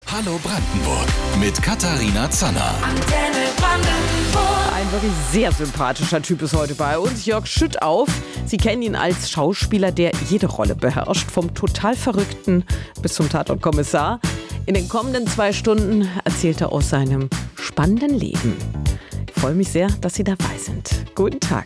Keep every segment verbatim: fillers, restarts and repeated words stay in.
Hallo Brandenburg mit Katharina Zanner. Antenne Brandenburg. Ein wirklich sehr sympathischer Typ ist heute bei uns, Jörg Schüttauf. Sie kennen ihn als Schauspieler, der jede Rolle beherrscht, vom total Verrückten bis zum Tatortkommissar. In den kommenden zwei Stunden erzählt er aus seinem spannenden Leben. Ich freue mich sehr, dass Sie dabei sind. Guten Tag.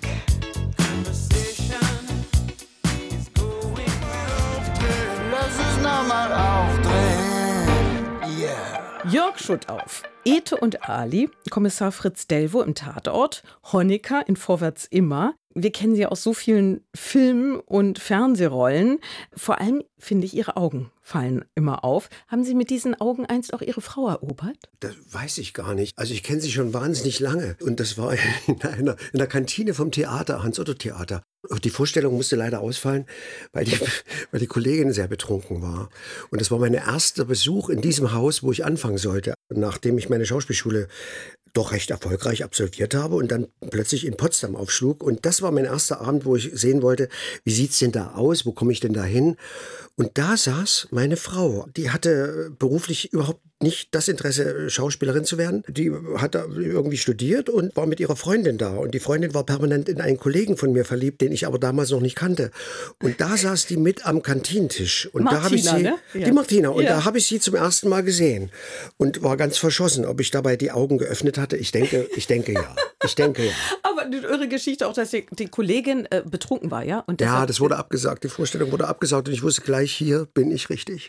Jörg Schüttauf, Ete und Ali, Kommissar Fritz Dellwo im Tatort, Honecker in Vorwärts immer. Wir kennen Sie aus so vielen Filmen und Fernsehrollen. Vor allem, finde ich, Ihre Augen fallen immer auf. Haben Sie mit diesen Augen einst auch Ihre Frau erobert? Das weiß ich gar nicht. Also ich kenne sie schon wahnsinnig lange. Und das war in einer, in der Kantine vom Theater, Hans-Otto-Theater. Die Vorstellung musste leider ausfallen, weil die, weil die Kollegin sehr betrunken war. Und das war mein erster Besuch in diesem Haus, wo ich anfangen sollte, nachdem ich meine Schauspielschule doch recht erfolgreich absolviert habe und dann plötzlich in Potsdam aufschlug. Und das war mein erster Abend, wo ich sehen wollte, wie sieht's denn da aus, wo komme ich denn da hin? Und da saß meine Frau, die hatte beruflich überhaupt nicht das Interesse, Schauspielerin zu werden. Die hat da irgendwie studiert und war mit ihrer Freundin da. Und die Freundin war permanent in einen Kollegen von mir verliebt, den ich aber damals noch nicht kannte. Und da saß die mit am Kantinentisch. Und Martina, da habe ich sie, ne? Ja. die Martina. Und Ja. da habe ich sie zum ersten Mal gesehen. Und war ganz verschossen, ob ich dabei die Augen geöffnet hatte. Ich denke, ich denke ja. Ich denke ja. Aber eine irre Geschichte auch, dass die, die Kollegin äh, betrunken war, ja? Und Ja, deshalb- das wurde abgesagt. Die Vorstellung wurde abgesagt. Und ich wusste gleich, hier bin ich richtig.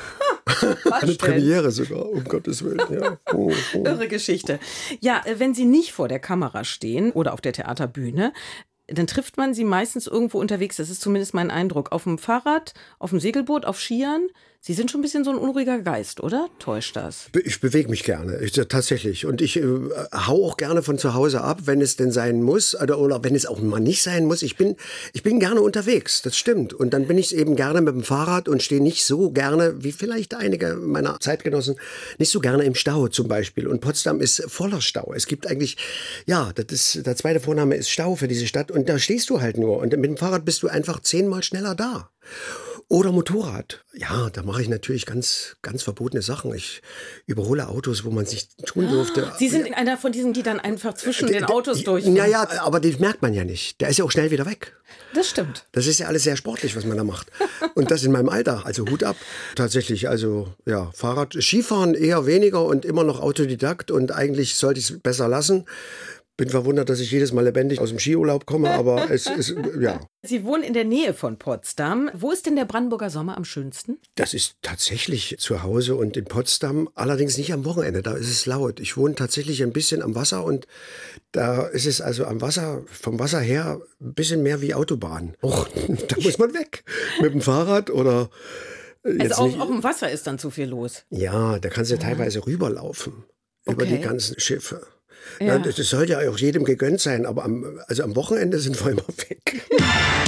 Eine Premiere sogar, um Gottes Willen. Ja. Oh, oh. Irre Geschichte. Ja, äh, wenn Sie nicht vor der Kamera stehen oder auf der Theaterbühne, dann trifft man Sie meistens irgendwo unterwegs. Das ist zumindest mein Eindruck. Auf dem Fahrrad, auf dem Segelboot, auf Skiern. Sie sind schon ein bisschen so ein unruhiger Geist, oder? Täuscht das? Ich bewege mich gerne, ich, tatsächlich. Und ich äh, hau auch gerne von zu Hause ab, wenn es denn sein muss. Oder, oder wenn es auch mal nicht sein muss. Ich bin, ich bin gerne unterwegs, das stimmt. Und dann bin ich eben gerne mit dem Fahrrad und stehe nicht so gerne, wie vielleicht einige meiner Zeitgenossen, nicht so gerne im Stau zum Beispiel. Und Potsdam ist voller Stau. Es gibt eigentlich, ja, das ist, der zweite Vorname ist Stau für diese Stadt. Und da stehst du halt nur. Und mit dem Fahrrad bist du einfach zehnmal schneller da. Oder Motorrad. Ja, da mache ich natürlich ganz, ganz verbotene Sachen. Ich überhole Autos, wo man es nicht tun durfte. Sie sind einer von diesen, die dann einfach zwischen den Autos durchfahren. Ja, ja, aber den merkt man ja nicht. Der ist ja auch schnell wieder weg. Das stimmt. Das ist ja alles sehr sportlich, was man da macht. Und das in meinem Alter. Also Hut ab. Tatsächlich, also ja, Fahrrad, Skifahren eher weniger und immer noch Autodidakt. Und eigentlich sollte ich es besser lassen. Bin verwundert, dass ich jedes Mal lebendig aus dem Skiurlaub komme, aber es ist, ja. Sie wohnen in der Nähe von Potsdam. Wo ist denn der Brandenburger Sommer am schönsten? Das ist tatsächlich zu Hause und in Potsdam, allerdings nicht am Wochenende, da ist es laut. Ich wohne tatsächlich ein bisschen am Wasser und da ist es also am Wasser, vom Wasser her ein bisschen mehr wie Autobahn. Och, da muss man weg mit dem Fahrrad oder jetzt Also auch, nicht. auch im Wasser ist dann zu viel los. Ja, da kannst du ja teilweise rüberlaufen über Okay. die ganzen Schiffe. Ja. Ja, das, das soll ja auch jedem gegönnt sein, aber am, also am Wochenende sind wir immer weg. I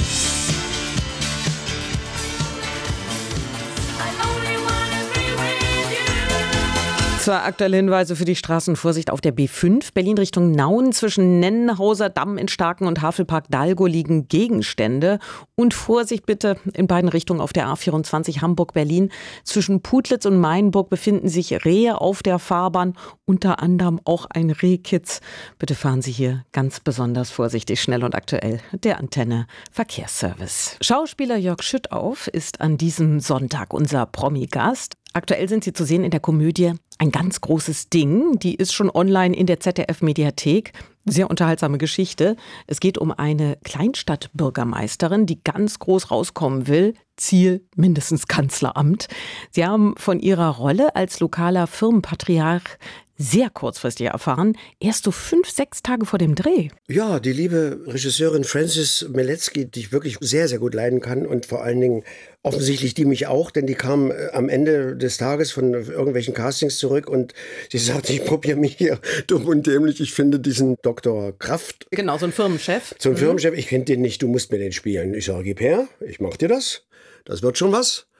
only wanna be with you. Zwei aktuelle Hinweise für die Straßenvorsicht auf der B fünf. Berlin Richtung Nauen zwischen Nennenhauser Damm in Starken und Havelpark Dalgo liegen Gegenstände. Und Vorsicht bitte in beiden Richtungen auf der A vierundzwanzig Hamburg-Berlin. Zwischen Putlitz und Mainburg befinden sich Rehe auf der Fahrbahn, unter anderem auch ein Rehkitz. Bitte fahren Sie hier ganz besonders vorsichtig, schnell und aktuell. Der Antenne Verkehrsservice. Schauspieler Jörg Schüttauf ist an diesem Sonntag unser Promi-Gast. Aktuell sind Sie zu sehen in der Komödie Ein ganz großes Ding. Die ist schon online in der Z D F-Mediathek. Sehr unterhaltsame Geschichte. Es geht um eine Kleinstadtbürgermeisterin, die ganz groß rauskommen will. Ziel mindestens Kanzleramt. Sie haben von ihrer Rolle als lokaler Firmenpatriarch sehr kurzfristig erfahren. Erst so fünf, sechs Tage vor dem Dreh. Ja, die liebe Regisseurin Frances Meletzky, die ich wirklich sehr, sehr gut leiden kann und vor allen Dingen offensichtlich die mich auch, denn die kam äh, am Ende des Tages von irgendwelchen Castings zurück und sie sagte, ich probiere mich hier dumm und dämlich. Ich finde diesen Doktor Kraft, Genau, so ein Firmenchef. so ein Firmenchef, ich finde den nicht, du musst mir den spielen. Ich sage, gib her, ich mach dir das, das wird schon was.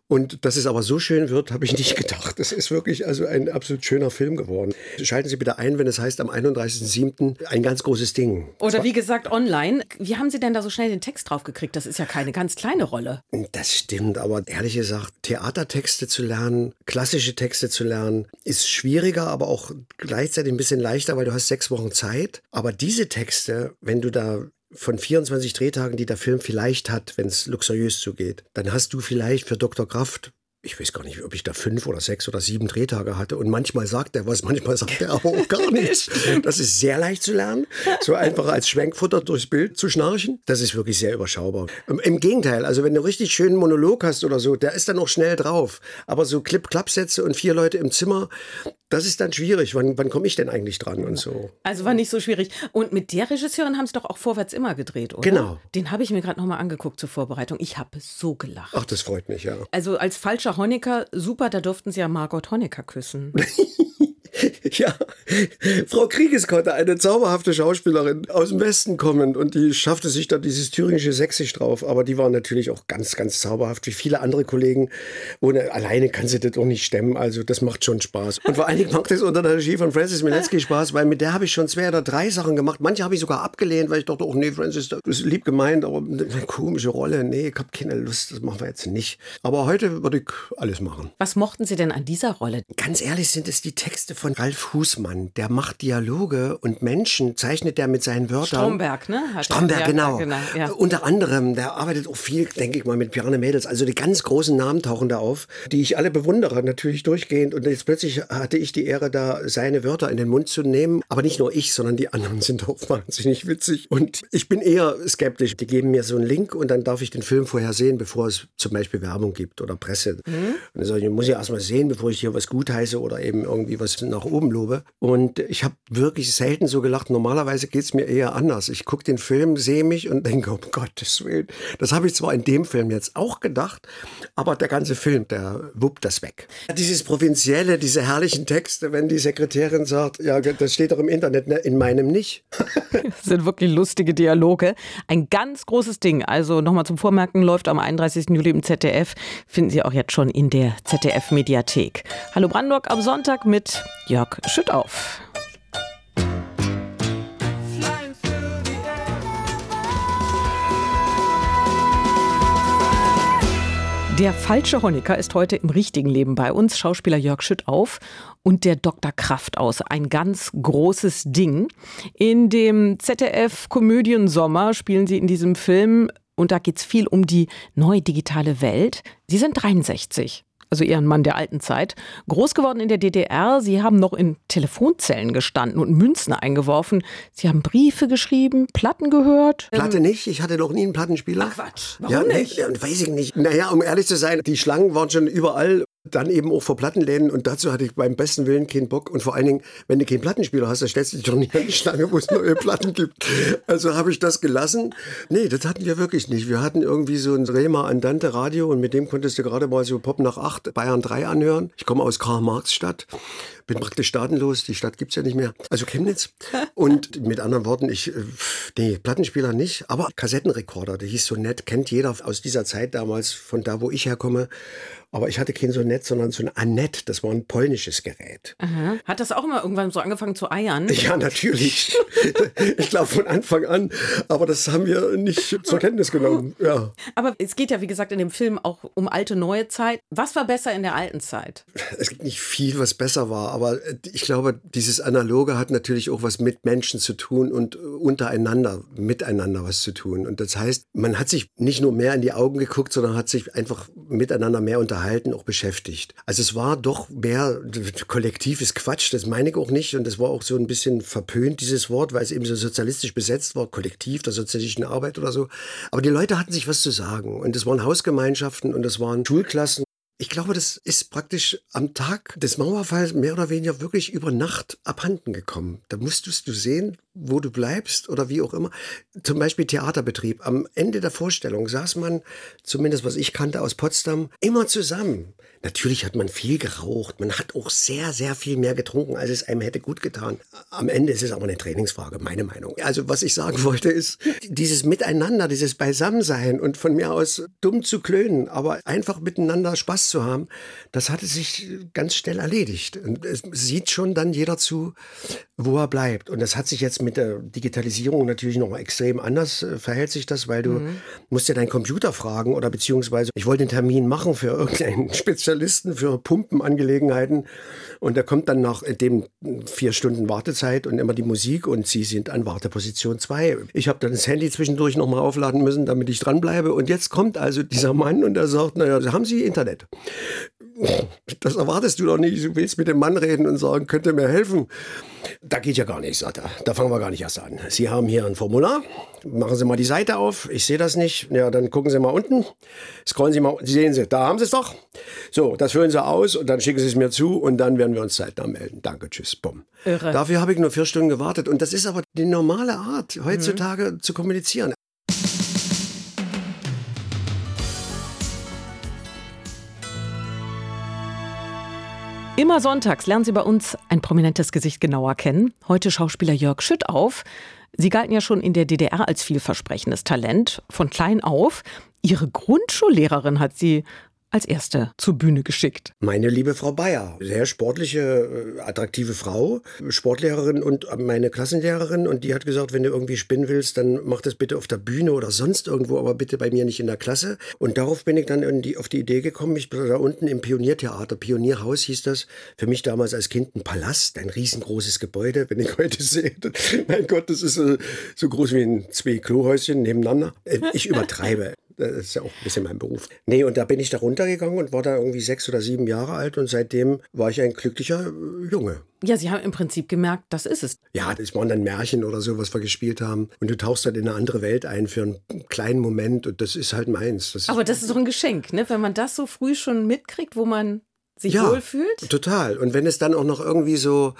Und dass es aber so schön wird, habe ich nicht gedacht. Das ist wirklich also ein absolut schöner Film geworden. Schalten Sie bitte ein, wenn es heißt, am einunddreißigsten siebten ein ganz großes Ding. Oder wie gesagt, online. Wie haben Sie denn da so schnell den Text drauf gekriegt? Das ist ja keine ganz kleine Rolle. Das stimmt, aber ehrlich gesagt, Theatertexte zu lernen, klassische Texte zu lernen, ist schwieriger, aber auch gleichzeitig ein bisschen leichter, weil du hast sechs Wochen Zeit. Aber diese Texte, wenn du da von vierundzwanzig Drehtagen, die der Film vielleicht hat, wenn es luxuriös zugeht, dann hast du vielleicht für Doktor Kraft, ich weiß gar nicht, ob ich da fünf oder sechs oder sieben Drehtage hatte. Und manchmal sagt er was, manchmal sagt er aber auch gar nichts. Das ist sehr leicht zu lernen. So einfach als Schwenkfutter durchs Bild zu schnarchen. Das ist wirklich sehr überschaubar. Im Gegenteil, also wenn du einen richtig schönen Monolog hast oder so, der ist dann auch schnell drauf. Aber so Clip-Clap-Sätze und vier Leute im Zimmer, das ist dann schwierig. Wann, wann komme ich denn eigentlich dran und so? Also war nicht so schwierig. Und mit der Regisseurin haben Sie doch auch Vorwärts immer gedreht, oder? Genau. Den habe ich mir gerade nochmal angeguckt zur Vorbereitung. Ich habe so gelacht. Ach, das freut mich, ja. Also als falscher Honecker, super, da durften Sie ja Margot Honecker küssen. Ja, Frau Kriegeskotte, eine zauberhafte Schauspielerin aus dem Westen kommend, und die schaffte sich da dieses thüringische Sächsisch drauf, aber die war natürlich auch ganz, ganz zauberhaft, wie viele andere Kollegen. Ohne, alleine kann sie das auch nicht stemmen, also das macht schon Spaß. Und vor allen Dingen macht es unter der Regie von Frances Mileski Spaß, weil mit der habe ich schon zwei oder drei Sachen gemacht. Manche habe ich sogar abgelehnt, weil ich dachte, oh nee, Frances, das ist lieb gemeint, aber eine komische Rolle, nee, ich habe keine Lust, das machen wir jetzt nicht. Aber heute würde ich alles machen. Was mochten Sie denn an dieser Rolle? Ganz ehrlich sind es die Texte von Ralf Husmann. Der macht Dialoge und Menschen zeichnet der mit seinen Wörtern. Stromberg, ne? Hat Stromberg, er, genau. Ja, genau ja. Unter anderem, der arbeitet auch viel, denke ich mal, mit Piane Mädels. Also die ganz großen Namen tauchen da auf, die ich alle bewundere, natürlich durchgehend. Und jetzt plötzlich hatte ich die Ehre, da seine Wörter in den Mund zu nehmen. Aber nicht nur ich, sondern die anderen sind auch wahnsinnig witzig. Und ich bin eher skeptisch. Die geben mir so einen Link und dann darf ich den Film vorher sehen, bevor es zum Beispiel Werbung gibt oder Presse. Mhm. Und dann sage ich, ich muss ja erst mal sehen, bevor ich hier was gutheiße oder eben irgendwie was nach oben lobe. Und ich habe wirklich selten so gelacht. Normalerweise geht es mir eher anders. Ich gucke den Film, sehe mich und denke, um Gottes Willen. Das habe ich zwar in dem Film jetzt auch gedacht, aber der ganze Film, der wuppt das weg. Dieses Provinzielle, diese herrlichen Texte, wenn die Sekretärin sagt, ja, das steht doch im Internet, ne? In meinem nicht. Das sind wirklich lustige Dialoge. Ein ganz großes Ding. Also nochmal zum Vormerken, läuft am einunddreißigsten Juli im Z D F. Finden Sie auch jetzt schon in der Z D F-Mediathek. Hallo Brandenburg am Sonntag mit Jörg Schüttauf. Der falsche Honecker ist heute im richtigen Leben bei uns, Schauspieler Jörg Schüttauf und der Doktor Kraftaus. Ein ganz großes Ding. In dem Z D F-Komödiensommer spielen sie in diesem Film und da geht es viel um die neue digitale Welt. Sie sind dreiundsechzig. Also eher ein Mann der alten Zeit, groß geworden in der D D R. Sie haben noch in Telefonzellen gestanden und Münzen eingeworfen. Sie haben Briefe geschrieben, Platten gehört. Platte nicht, ich hatte noch nie einen Plattenspieler. Ach Quatsch, warum ja, nicht? Ja, weiß ich nicht. Naja, um ehrlich zu sein, die Schlangen waren schon überall. Dann eben auch vor Plattenläden und dazu hatte ich beim besten Willen keinen Bock. Und vor allen Dingen, wenn du keinen Plattenspieler hast, dann stellst du dich doch nicht an die Schlange, wo es neue Platten gibt. Also habe ich das gelassen. Nee, das hatten wir wirklich nicht. Wir hatten irgendwie so ein Rema Andante Radio und mit dem konntest du gerade mal so Pop nach acht, Bayern drei anhören. Ich komme aus Karl-Marx-Stadt. Bin praktisch staatenlos, die Stadt gibt's ja nicht mehr. Also Chemnitz. Und mit anderen Worten, ich, nee, Plattenspieler nicht, aber Kassettenrekorder, der hieß so nett, kennt jeder aus dieser Zeit damals, von da, wo ich herkomme. Aber ich hatte kein so nett, sondern so ein Annett, das war ein polnisches Gerät. Aha. Hat das auch immer irgendwann so angefangen zu eiern? Ja, natürlich. Ich glaube von Anfang an. Aber das haben wir nicht zur Kenntnis genommen. Ja. Aber es geht ja, wie gesagt, in dem Film auch um alte, neue Zeit. Was war besser in der alten Zeit? Es gibt nicht viel, was besser war. Aber ich glaube, dieses Analoge hat natürlich auch was mit Menschen zu tun und untereinander, miteinander was zu tun. Und das heißt, man hat sich nicht nur mehr in die Augen geguckt, sondern hat sich einfach miteinander mehr unterhalten, auch beschäftigt. Also es war doch mehr, kollektiv ist Quatsch, das meine ich auch nicht. Und das war auch so ein bisschen verpönt, dieses Wort, weil es eben so sozialistisch besetzt war, Kollektiv der sozialistischen Arbeit oder so. Aber die Leute hatten sich was zu sagen. Und es waren Hausgemeinschaften und es waren Schulklassen. Ich glaube, das ist praktisch am Tag des Mauerfalls mehr oder weniger wirklich über Nacht abhanden gekommen. Da musstest du sehen, wo du bleibst oder wie auch immer. Zum Beispiel Theaterbetrieb. Am Ende der Vorstellung saß man, zumindest was ich kannte aus Potsdam, immer zusammen. Natürlich hat man viel geraucht, man hat auch sehr, sehr viel mehr getrunken, als es einem hätte gut getan. Am Ende ist es aber eine Trainingsfrage, meine Meinung. Also was ich sagen wollte ist, dieses Miteinander, dieses Beisammensein und von mir aus dumm zu klönen, aber einfach miteinander Spaß zu haben, das hatte sich ganz schnell erledigt. Und es sieht schon dann jeder zu, wo er bleibt. Und das hat sich jetzt mit der Digitalisierung natürlich noch mal extrem anders äh, verhält sich das, weil du mhm. musst ja deinen Computer fragen oder beziehungsweise ich wollte einen Termin machen für irgendeinen Spezialisten für Pumpenangelegenheiten und da kommt dann nach dem vier Stunden Wartezeit und immer die Musik und sie sind an Warteposition zwei. Ich habe dann das Handy zwischendurch noch mal aufladen müssen, damit ich dranbleibe und jetzt kommt also dieser Mann und er sagt, naja, haben Sie Internet? Das erwartest du doch nicht. Du willst mit dem Mann reden und sagen, könnt ihr mir helfen? Da geht ja gar nicht, sagt er. Da fangen wir gar nicht erst an. Sie haben hier ein Formular. Machen Sie mal die Seite auf. Ich sehe das nicht. Ja, dann gucken Sie mal unten. Scrollen Sie mal. Sie sehen Sie, da haben Sie es doch. So, das füllen Sie aus und dann schicken Sie es mir zu und dann werden wir uns zeitnah melden. Danke, tschüss, bumm. Irre. Dafür habe ich nur vier Stunden gewartet. Und das ist aber die normale Art, heutzutage mhm. zu kommunizieren. Immer sonntags lernen Sie bei uns ein prominentes Gesicht genauer kennen. Heute Schauspieler Jörg Schüttauf. Sie galten ja schon in der D D R als vielversprechendes Talent, von klein auf. Ihre Grundschullehrerin hat Sie als erste zur Bühne geschickt. Meine liebe Frau Bayer, sehr sportliche, attraktive Frau, Sportlehrerin und meine Klassenlehrerin. Und die hat gesagt, wenn du irgendwie spinnen willst, dann mach das bitte auf der Bühne oder sonst irgendwo, aber bitte bei mir nicht in der Klasse. Und darauf bin ich dann in die, auf die Idee gekommen, ich bin da unten im Pioniertheater, Pionierhaus hieß das, für mich damals als Kind ein Palast, ein riesengroßes Gebäude, wenn ich heute sehe. Mein Gott, das ist so, so groß wie ein zwei Klohäuschen nebeneinander. Ich übertreibe. Das ist ja auch ein bisschen mein Beruf. Nee, und da bin ich da runtergegangen und war da irgendwie sechs oder sieben Jahre alt und seitdem war ich ein glücklicher Junge. Ja, Sie haben im Prinzip gemerkt, das ist es. Ja, das waren dann Märchen oder so, was wir gespielt haben. Und du tauchst dann in eine andere Welt ein für einen kleinen Moment und das ist halt meins. Das Aber das ist doch ein Geschenk, ne? Wenn man das so früh schon mitkriegt, wo man sich ja, wohlfühlt? Total. Und wenn es dann auch noch irgendwie so,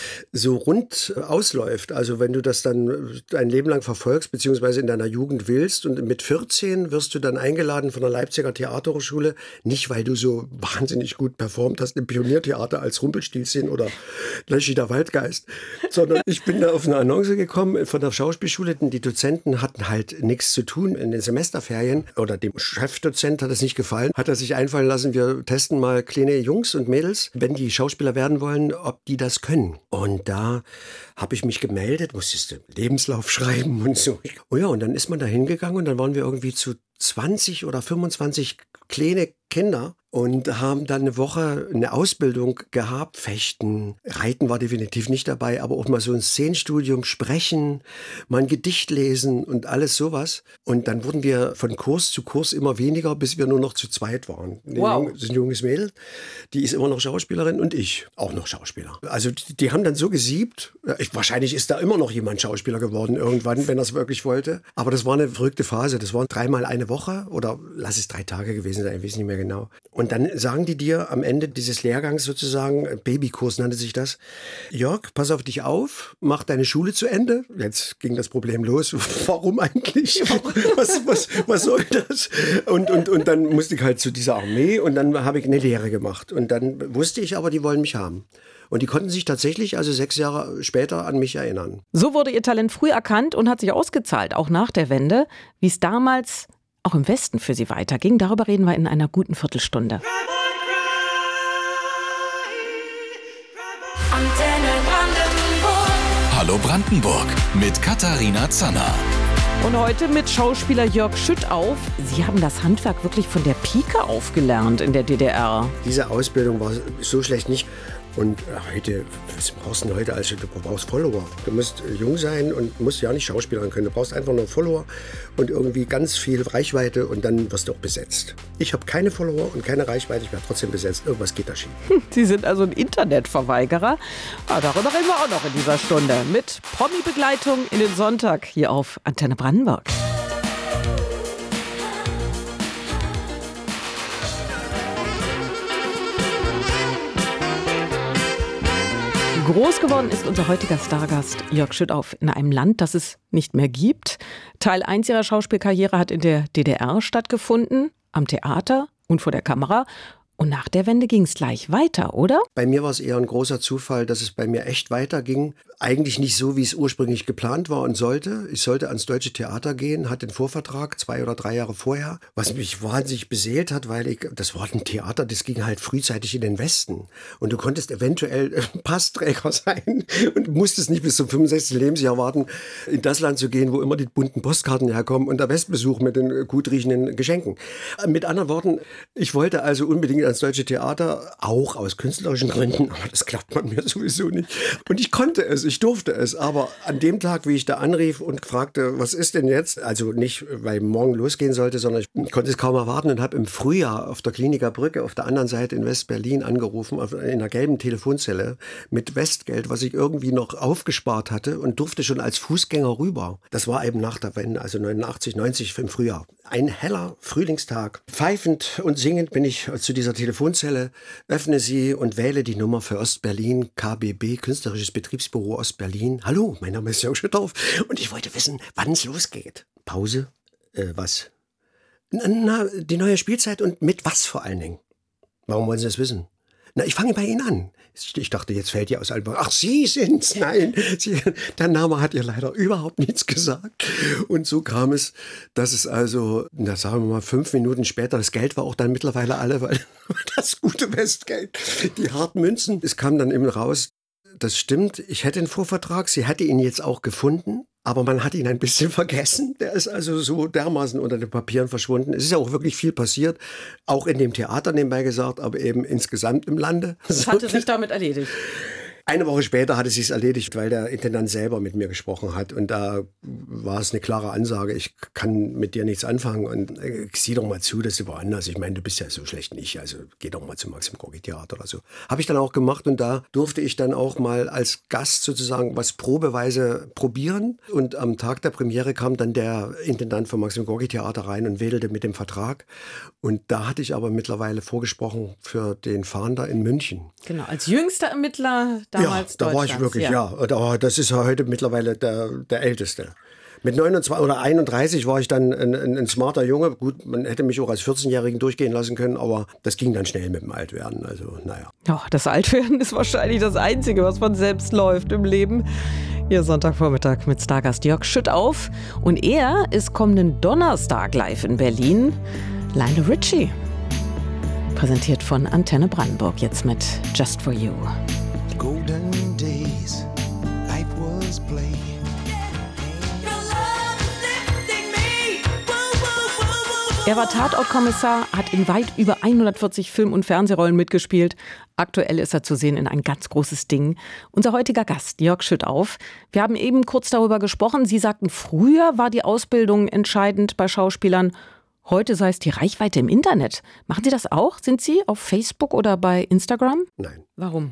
so rund ausläuft, also wenn du das dann dein Leben lang verfolgst, beziehungsweise in deiner Jugend willst und mit vierzehn wirst du dann eingeladen von der Leipziger Theaterhochschule, nicht weil du so wahnsinnig gut performt hast im Pioniertheater als Rumpelstilzchen oder Löschi der Waldgeist, sondern ich bin da auf eine Annonce gekommen von der Schauspielschule, denn die Dozenten hatten halt nichts zu tun in den Semesterferien oder dem Chefdozent hat es nicht gefallen, hat er sich einfallen lassen, wir testen mal kleine Jungs und Mädels, wenn die Schauspieler werden wollen, ob die das können. Und da habe ich mich gemeldet, musstest du Lebenslauf schreiben und so. Oh ja, und dann ist man da hingegangen und dann waren wir irgendwie zu zwanzig oder fünfundzwanzig kleine Kinder und haben dann eine Woche eine Ausbildung gehabt. Fechten, Reiten war definitiv nicht dabei, aber auch mal so ein Szenenstudium, Sprechen, mal ein Gedicht lesen und alles sowas. Und dann wurden wir von Kurs zu Kurs immer weniger, bis wir nur noch zu zweit waren. Wow. Das ist ein junges Mädel, die ist immer noch Schauspielerin und ich auch noch Schauspieler. Also die, die haben dann so gesiebt. Ich, wahrscheinlich ist da immer noch jemand Schauspieler geworden irgendwann, wenn er es wirklich wollte. Aber das war eine verrückte Phase. Das waren dreimal eine Woche oder lass es drei Tage gewesen sein, ich weiß nicht mehr genau. Und dann sagen die dir am Ende dieses Lehrgangs sozusagen, Babykurs nannte sich das, Jörg, pass auf dich auf, mach deine Schule zu Ende. Jetzt ging das Problem los. Warum eigentlich? Was, was, was soll das? Und, und, und dann musste ich halt zu dieser Armee und dann habe ich eine Lehre gemacht. Und dann wusste ich aber, die wollen mich haben. Und die konnten sich tatsächlich, also sechs Jahre später, an mich erinnern. So wurde ihr Talent früh erkannt und hat sich ausgezahlt, auch nach der Wende, wie es damals auch im Westen für sie weiterging. Darüber reden wir in einer guten Viertelstunde. Antenne Brandenburg. Hallo Brandenburg mit Katharina Zanner. Und heute mit Schauspieler Jörg Schüttauf. Sie haben das Handwerk wirklich von der Pike auf gelernt in der D D R. Diese Ausbildung war so schlecht nicht. Und heute, was brauchst du denn heute? Also, du brauchst Follower. Du musst jung sein und musst ja nicht Schauspielern können. Du brauchst einfach nur Follower und irgendwie ganz viel Reichweite und dann wirst du auch besetzt. Ich habe keine Follower und keine Reichweite, ich werde trotzdem besetzt. Irgendwas geht da schief. Sie sind also ein Internetverweigerer. Ja, darüber reden wir auch noch in dieser Stunde. Mit Promi-Begleitung in den Sonntag hier auf Antenne Brandenburg. Groß geworden ist unser heutiger Stargast Jörg Schüttauf in einem Land, das es nicht mehr gibt. Teil eins ihrer Schauspielkarriere hat in der D D R stattgefunden, am Theater und vor der Kamera. Und nach der Wende ging es gleich weiter, oder? Bei mir war es eher ein großer Zufall, dass es bei mir echt weiterging. Eigentlich nicht so, wie es ursprünglich geplant war und sollte. Ich sollte ans Deutsche Theater gehen, hatte den Vorvertrag zwei oder drei Jahre vorher, was mich wahnsinnig beseelt hat, weil ich, das war ein Theater, das ging halt frühzeitig in den Westen. Und du konntest eventuell Passträger sein und musstest nicht bis zum fünfundsechzigsten Lebensjahr warten, in das Land zu gehen, wo immer die bunten Postkarten herkommen und der Westbesuch mit den gut riechenden Geschenken. Mit anderen Worten, ich wollte also unbedingt ans Deutsche Theater, auch aus künstlerischen Gründen, aber das klappt man mir sowieso nicht. Und ich konnte es, ich durfte es, aber an dem Tag, wie ich da anrief und fragte, was ist denn jetzt? Also nicht, weil morgen losgehen sollte, sondern ich konnte es kaum erwarten und habe im Frühjahr auf der Kliniker Brücke auf der anderen Seite in West-Berlin angerufen, in einer gelben Telefonzelle mit Westgeld, was ich irgendwie noch aufgespart hatte und durfte schon als Fußgänger rüber. Das war eben nach der Wende, also neunundachtzig, neunzig im Frühjahr. Ein heller Frühlingstag. Pfeifend und singend bin ich zu dieser Telefonzelle, öffne sie und wähle die Nummer für Ostberlin, K B B, Künstlerisches Betriebsbüro Ostberlin. Hallo, mein Name ist Jörg Schüttauf und ich wollte wissen, wann es losgeht. Pause? Äh, was? Na, na, die neue Spielzeit und mit was vor allen Dingen? Warum wollen Sie das wissen? Na, ich fange bei Ihnen an. Ich dachte, jetzt fällt ihr aus allem. Ach, Sie sind's. Nein, Sie, der Name hat ihr leider überhaupt nichts gesagt. Und so kam es, dass es also, na, sagen wir mal, fünf Minuten später, das Geld war auch dann mittlerweile alle, weil das gute Westgeld, die harten Münzen, es kam dann eben raus, das stimmt, ich hätte einen Vorvertrag, sie hätte ihn jetzt auch gefunden, aber man hat ihn ein bisschen vergessen. Der ist also so dermaßen unter den Papieren verschwunden. Es ist ja auch wirklich viel passiert, auch in dem Theater nebenbei gesagt, aber eben insgesamt im Lande. Das hatte sich damit erledigt. Eine Woche später hatte es sich erledigt, weil der Intendant selber mit mir gesprochen hat. Und da war es eine klare Ansage, ich kann mit dir nichts anfangen. Und äh, sieh doch mal zu, dass du woanders, ich meine, du bist ja so schlecht nicht, also geh doch mal zum Maxim Gorki Theater oder so. Habe ich dann auch gemacht und da durfte ich dann auch mal als Gast sozusagen was probeweise probieren. Und am Tag der Premiere kam dann der Intendant vom Maxim Gorki Theater rein und wedelte mit dem Vertrag. Und da hatte ich aber mittlerweile vorgesprochen für den Fahnder in München. Genau, als jüngster Ermittler damals ja, da war ich wirklich, ja. ja. Das ist ja heute mittlerweile der, der Älteste. Mit neunundzwanzig oder einunddreißig war ich dann ein, ein, ein smarter Junge. Gut, man hätte mich auch als vierzehnjährigen durchgehen lassen können, aber das ging dann schnell mit dem Altwerden. Also, naja. Ja, das Altwerden ist wahrscheinlich das Einzige, was von selbst läuft im Leben. Hier Sonntagvormittag mit Stargast Jörg Schüttauf. Und er ist kommenden Donnerstag live in Berlin. Lionel Richie. Präsentiert von Antenne Brandenburg, jetzt mit Just For You. Golden days, life was playing. Er war Tatortkommissar, hat in weit über hundertvierzig Film- und Fernsehrollen mitgespielt. Aktuell ist er zu sehen in ein ganz großes Ding. Unser heutiger Gast, Jörg Schüttauf. Wir haben eben kurz darüber gesprochen. Sie sagten, früher war die Ausbildung entscheidend bei Schauspielern. Heute sei es die Reichweite im Internet. Machen Sie das auch? Sind Sie auf Facebook oder bei Instagram? Nein. Warum?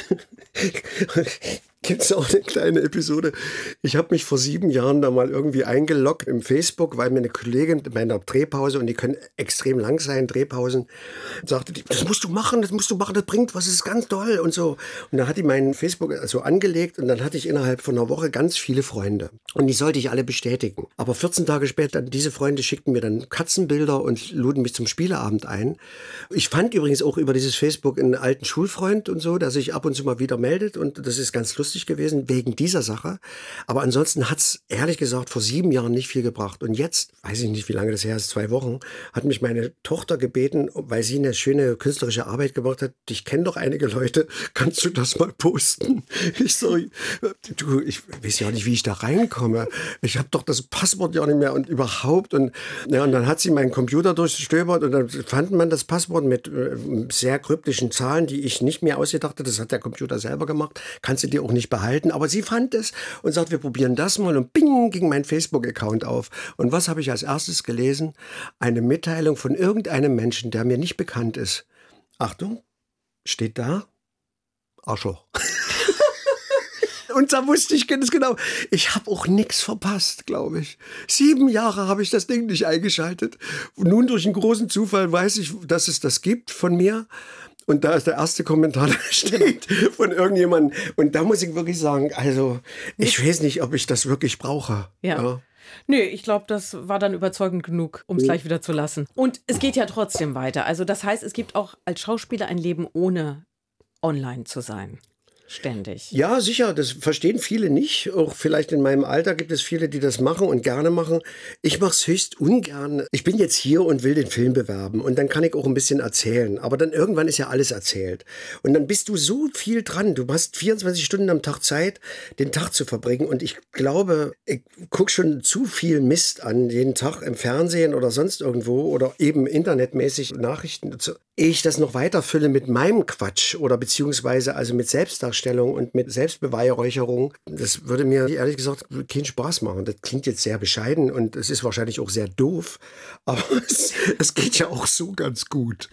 Gibt es auch eine kleine Episode. Ich habe mich vor sieben Jahren da mal irgendwie eingeloggt im Facebook, weil mir eine Kollegin bei einer Drehpause, und die können extrem lang sein, Drehpausen, sagte, die, das musst du machen, das musst du machen, das bringt was, das ist ganz toll und so. Und da hat die meinen Facebook also angelegt und dann hatte ich innerhalb von einer Woche ganz viele Freunde. Und die sollte ich alle bestätigen. Aber vierzehn Tage später, diese Freunde schickten mir dann Katzenbilder und luden mich zum Spieleabend ein. Ich fand übrigens auch über dieses Facebook einen alten Schulfreund und so, der sich ab und zu mal wieder meldet und das ist ganz lustig gewesen, wegen dieser Sache. Aber ansonsten hat es, ehrlich gesagt, vor sieben Jahren nicht viel gebracht. Und jetzt, weiß ich nicht, wie lange das her ist, zwei Wochen, hat mich meine Tochter gebeten, weil sie eine schöne künstlerische Arbeit gemacht hat, ich kenne doch einige Leute, kannst du das mal posten? Ich so, du, ich weiß ja nicht, wie ich da reinkomme. Ich habe doch das Passwort ja nicht mehr und überhaupt. Und, ja, und dann hat sie meinen Computer durchstöbert und dann fand man das Passwort mit äh, sehr kryptischen Zahlen, die ich nicht mehr ausgedacht hatte. Das hat der Computer selber gemacht. Kannst du dir auch nicht behalten. Aber sie fand es und sagt, wir probieren das mal. Und bing, ging mein Facebook-Account auf. Und was habe ich als erstes gelesen? Eine Mitteilung von irgendeinem Menschen, der mir nicht bekannt ist. Achtung, steht da? Arschloch. Und da wusste ich ganz genau, ich habe auch nichts verpasst, glaube ich. Sieben Jahre habe ich das Ding nicht eingeschaltet. Und nun durch einen großen Zufall weiß ich, dass es das gibt von mir. Und da ist der erste Kommentar, der steht von irgendjemandem. Und da muss ich wirklich sagen, also ich weiß nicht, ob ich das wirklich brauche. Ja. ja. Nö, ich glaube, das war dann überzeugend genug, um es gleich wieder zu lassen. Und es geht ja trotzdem weiter. Also das heißt, es gibt auch als Schauspieler ein Leben ohne online zu sein. Ständig. Ja, sicher, das verstehen viele nicht. Auch vielleicht in meinem Alter gibt es viele, die das machen und gerne machen. Ich mache es höchst ungern. Ich bin jetzt hier und will den Film bewerben und dann kann ich auch ein bisschen erzählen. Aber dann irgendwann ist ja alles erzählt. Und dann bist du so viel dran. Du hast vierundzwanzig Stunden am Tag Zeit, den Tag zu verbringen. Und ich glaube, ich gucke schon zu viel Mist an, jeden Tag im Fernsehen oder sonst irgendwo oder eben internetmäßig Nachrichten. Ehe ich das noch weiterfülle mit meinem Quatsch oder beziehungsweise also mit Selbstdarstellung und mit Selbstbeweihräucherung, das würde mir ehrlich gesagt keinen Spaß machen. Das klingt jetzt sehr bescheiden und es ist wahrscheinlich auch sehr doof, aber es, es geht ja auch so ganz gut.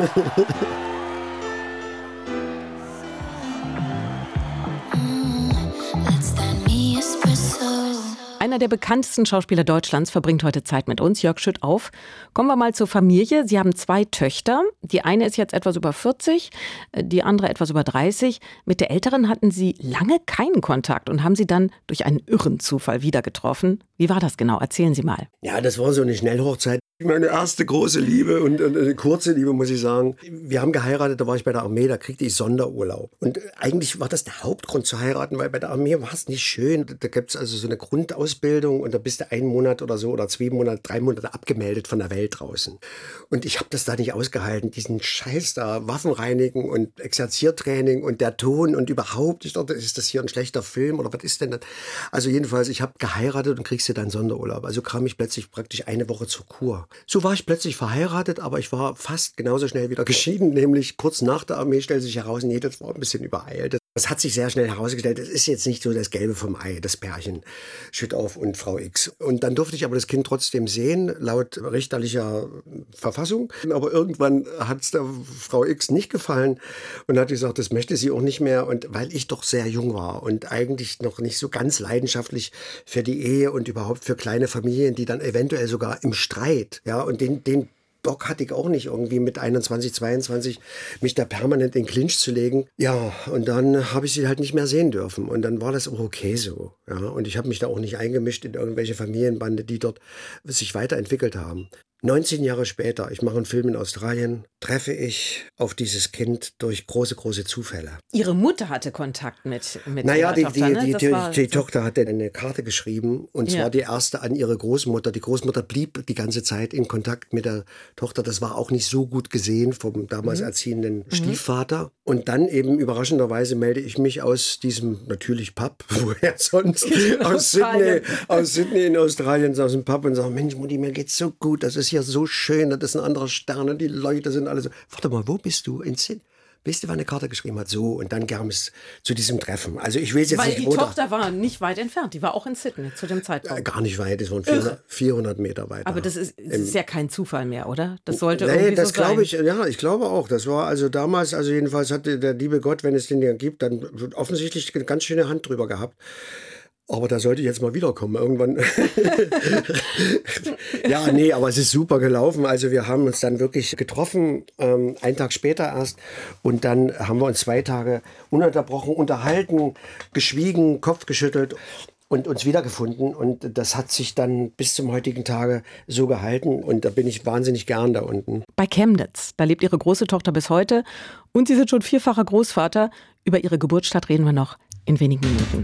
Einer der bekanntesten Schauspieler Deutschlands verbringt heute Zeit mit uns, Jörg Schüttauf. Kommen wir mal zur Familie. Sie haben zwei Töchter. Die eine ist jetzt etwas über vierzig, die andere etwas über dreißig. Mit der älteren hatten Sie lange keinen Kontakt und haben sie dann durch einen irren Zufall wieder getroffen. Wie war das genau? Erzählen Sie mal. Ja, das war so eine Schnellhochzeit. Meine erste große Liebe und eine kurze Liebe, muss ich sagen. Wir haben geheiratet, da war ich bei der Armee, da kriegte ich Sonderurlaub. Und eigentlich war das der Hauptgrund zu heiraten, weil bei der Armee war es nicht schön. Da gibt es also so eine Grundausbildung und da bist du einen Monat oder so oder zwei Monate, drei Monate abgemeldet von der Welt draußen. Und ich habe das da nicht ausgehalten, diesen Scheiß da, Waffen reinigen und Exerziertraining und der Ton und überhaupt. Ich dachte, ist das hier ein schlechter Film oder was ist denn das? Also jedenfalls, ich habe geheiratet und kriegst du dann Sonderurlaub. Also kam ich plötzlich praktisch eine Woche zur Kur. So war ich plötzlich verheiratet, aber ich war fast genauso schnell wieder geschieden, nämlich kurz nach der Armee stellte sich heraus, nee, das war ein bisschen übereilt. Das hat sich sehr schnell herausgestellt, das ist jetzt nicht so das Gelbe vom Ei, das Pärchen Schüttauf und Frau X. Und dann durfte ich aber das Kind trotzdem sehen, laut richterlicher Verfassung. Aber irgendwann hat es der Frau X nicht gefallen und hat gesagt, das möchte sie auch nicht mehr. Und weil ich doch sehr jung war und eigentlich noch nicht so ganz leidenschaftlich für die Ehe und überhaupt für kleine Familien, die dann eventuell sogar im Streit, ja, und den, den Bock hatte ich auch nicht, irgendwie mit einundzwanzig, zweiundzwanzig mich da permanent in Clinch zu legen. Ja, und dann habe ich sie halt nicht mehr sehen dürfen. Und dann war das auch okay so. Ja, und ich habe mich da auch nicht eingemischt in irgendwelche Familienbande, die dort sich weiterentwickelt haben. neunzehn Jahre später, ich mache einen Film in Australien, treffe ich auf dieses Kind durch große, große Zufälle. Ihre Mutter hatte Kontakt mit, mit naja, die, Tochter, die, ne? die, die, war, die Tochter hatte eine Karte geschrieben und zwar ja. die erste an ihre Großmutter. Die Großmutter blieb die ganze Zeit in Kontakt mit der Tochter. Das war auch nicht so gut gesehen vom damals mhm. erziehenden mhm. Stiefvater. Und dann eben überraschenderweise melde ich mich aus diesem, natürlich Pub, woher sonst, aus Sydney, aus Sydney in Australien, aus dem Pub und sage, Mensch Mutti, mir geht's so gut, das ist hier so schön, das ist ein anderer Stern und die Leute sind alle so. Warte mal, wo bist du? In Sydney? Weißt du, wann eine Karte geschrieben hat? So, und dann kam es zu diesem Treffen. Also ich weiß jetzt Weil nicht, die wo Tochter da, war nicht weit entfernt, die war auch in Sydney zu dem Zeitpunkt. Äh, gar nicht weit, es waren vierhundert, vierhundert Meter weiter. Aber das ist, das ist ja kein Zufall mehr, oder? Das sollte nee, irgendwie das so sein. glaube ich, ja, ich glaube auch. Das war also damals, also jedenfalls hatte der liebe Gott, wenn es den ja gibt, dann offensichtlich eine ganz schöne Hand drüber gehabt. Aber da sollte ich jetzt mal wiederkommen irgendwann. Ja, nee, aber es ist super gelaufen. Also wir haben uns dann wirklich getroffen, ähm, einen Tag später erst. Und dann haben wir uns zwei Tage ununterbrochen unterhalten, geschwiegen, Kopf geschüttelt und uns wiedergefunden. Und das hat sich dann bis zum heutigen Tage so gehalten. Und da bin ich wahnsinnig gern da unten. Bei Chemnitz, da lebt Ihre große Tochter bis heute. Und Sie sind schon vierfacher Großvater. Über Ihre Geburtsstadt reden wir noch in wenigen Minuten.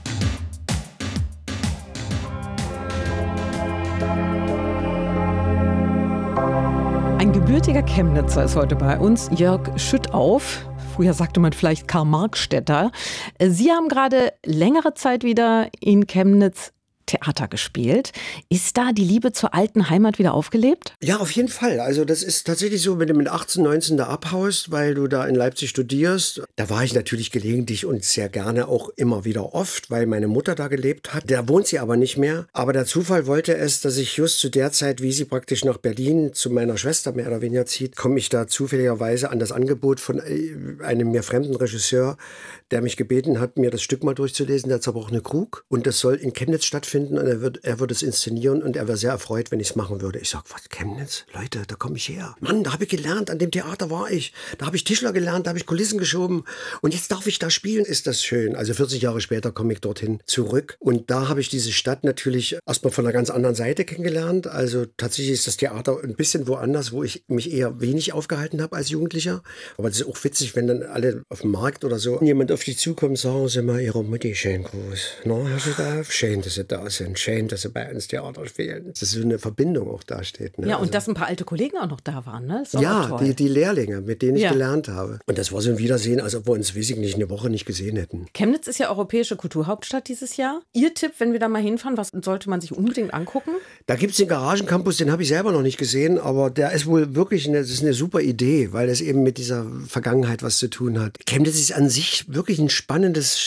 Ein gebürtiger Chemnitzer ist heute bei uns, Jörg Schüttauf. Früher sagte man vielleicht Karl-Marx-Städter. Sie haben gerade längere Zeit wieder in Chemnitz Theater gespielt. Ist da die Liebe zur alten Heimat wieder aufgelebt? Ja, auf jeden Fall. Also das ist tatsächlich so, wenn du mit achtzehn, neunzehn da abhaust, weil du da in Leipzig studierst. Da war ich natürlich gelegentlich und sehr gerne auch immer wieder oft, weil meine Mutter da gelebt hat. Da wohnt sie aber nicht mehr. Aber der Zufall wollte es, dass ich just zu der Zeit, wie sie praktisch nach Berlin zu meiner Schwester mehr oder weniger zieht, komme ich da zufälligerweise an das Angebot von einem mir fremden Regisseur, der mich gebeten hat, mir das Stück mal durchzulesen, der zerbrochene Krug. Und das soll in Chemnitz stattfinden und er wird, er wird es inszenieren und er wäre sehr erfreut, wenn ich es machen würde. Ich sag, was, Chemnitz? Leute, da komme ich her. Mann, da habe ich gelernt, an dem Theater war ich. Da habe ich Tischler gelernt, da habe ich Kulissen geschoben und jetzt darf ich da spielen. Ist das schön. Also vierzig Jahre später komme ich dorthin zurück und da habe ich diese Stadt natürlich erstmal von einer ganz anderen Seite kennengelernt. Also tatsächlich ist das Theater ein bisschen woanders, wo ich mich eher wenig aufgehalten habe als Jugendlicher. Aber das ist auch witzig, wenn dann alle auf dem Markt oder so jemand auf dich zukommt, sagen sie mal ihrer Mutti schön Gruß. Na, Herr Schüttauf, schön, dass Sie da sind. Schön, dass Sie bei uns Theater spielen. Dass so eine Verbindung auch da steht. Ne? Ja, und also, dass ein paar alte Kollegen auch noch da waren, ne? Ist auch ja, toll. die, die Lehrlinge, mit denen ich Ja. gelernt habe. Und das war so ein Wiedersehen, als ob wir uns, weiß ich nicht, eine Woche nicht gesehen hätten. Chemnitz ist ja europäische Kulturhauptstadt dieses Jahr. Ihr Tipp, wenn wir da mal hinfahren, was sollte man sich unbedingt angucken? Da gibt es den Garagencampus, den habe ich selber noch nicht gesehen, aber der ist wohl wirklich eine, das ist eine super Idee, weil es eben mit dieser Vergangenheit was zu tun hat. Chemnitz ist an sich wirklich ein spannendes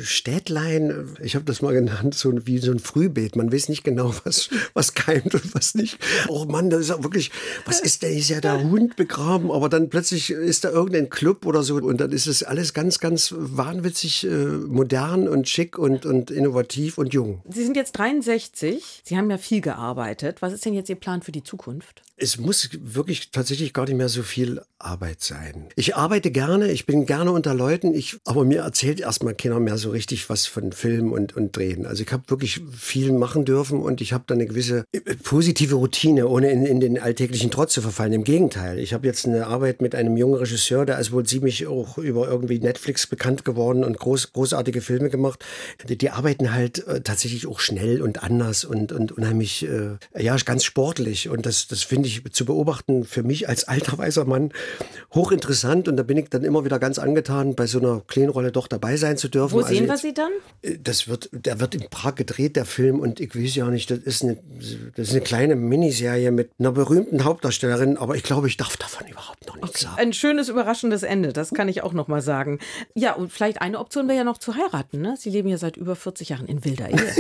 Städtlein. Ich habe das mal genannt, so wie so ein Frühbeet. Man weiß nicht genau, was, was keimt und was nicht. Oh Mann, das ist auch wirklich, was ist denn, ist ja der Hund begraben, aber dann plötzlich ist da irgendein Club oder so und dann ist es alles ganz, ganz wahnwitzig äh, modern und schick und, und innovativ und jung. Sie sind jetzt dreiundsechzig. Sie haben ja viel gearbeitet. Was ist denn jetzt Ihr Plan für die Zukunft? Es muss wirklich tatsächlich gar nicht mehr so viel Arbeit sein. Ich arbeite gerne, ich bin gerne unter Leuten, ich, aber mir erzählt erstmal keiner mehr so richtig was von Film und, und Drehen. Also ich habe wirklich viel machen dürfen und ich habe da eine gewisse positive Routine, ohne in, in den alltäglichen Trotz zu verfallen. Im Gegenteil, ich habe jetzt eine Arbeit mit einem jungen Regisseur, der ist wohl ziemlich auch über irgendwie Netflix bekannt geworden und groß, großartige Filme gemacht. Die, die arbeiten halt äh, tatsächlich auch schnell und anders und, und unheimlich, äh, ja, ganz sportlich. Und das, das finde ich zu beobachten für mich als alter weißer Mann hochinteressant. Und da bin ich dann immer wieder ganz angetan, bei so einer kleinen Rolle doch dabei sein zu dürfen. Wo sehen wir jetzt, Sie dann? Das wird, der wird in Prag gedreht, der Film. Und ich weiß ja nicht, das ist eine, das ist eine kleine Miniserie mit einer berühmten Hauptdarstellerin. Aber ich glaube, ich darf davon überhaupt noch nichts sagen. Ein schönes, überraschendes Ende, das kann ich auch noch mal sagen. Ja, und vielleicht eine Option wäre ja noch zu heiraten, ne? Sie leben ja seit über vierzig Jahren in wilder Ehe.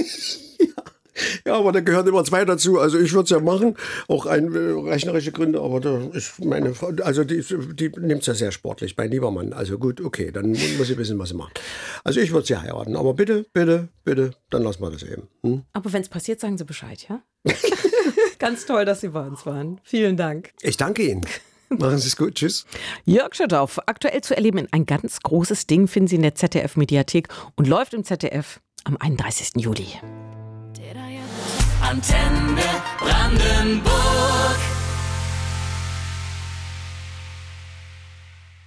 Ja, aber da gehören immer zwei dazu. Also ich würde es ja machen, auch ein, äh, rechnerische Gründe, aber da ist meine Frau, also die, die nimmt es ja sehr sportlich, mein lieber Mann. Also gut, okay, dann muss ich wissen, was sie macht. Also ich würde sie heiraten, aber bitte, bitte, bitte, dann lassen wir das eben. Hm? Aber wenn es passiert, sagen Sie Bescheid, ja? Ganz toll, dass Sie bei uns waren. Vielen Dank. Ich danke Ihnen. Machen Sie es gut, tschüss. Jörg Schüttauf, aktuell zu erleben in ein ganz großes Ding, finden Sie in der Z D F-Mediathek und läuft im Z D F am einunddreißigsten Juli. Antenne Brandenburg.